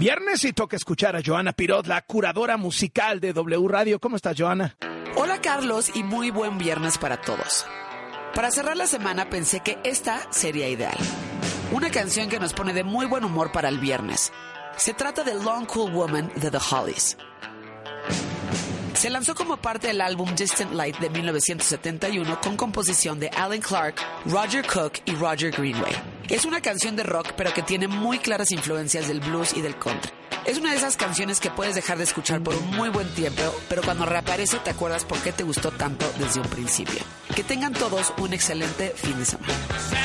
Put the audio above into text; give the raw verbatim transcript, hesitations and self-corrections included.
Viernes y toca escuchar a Joana Pirot, la curadora musical de W Radio. ¿Cómo estás, Joana? Hola, Carlos, y muy buen viernes para todos. Para cerrar la semana pensé que esta sería ideal. Una canción que nos pone de muy buen humor para el viernes. Se trata de Long Cool Woman de The Hollies. Se lanzó como parte del álbum Distant Light de mil novecientos setenta y uno con composición de Alan Clark, Roger Cook y Roger Greenway. Es una canción de rock, pero que tiene muy claras influencias del blues y del country. Es una de esas canciones que puedes dejar de escuchar por un muy buen tiempo, pero cuando reaparece te acuerdas por qué te gustó tanto desde un principio. Que tengan todos un excelente fin de semana.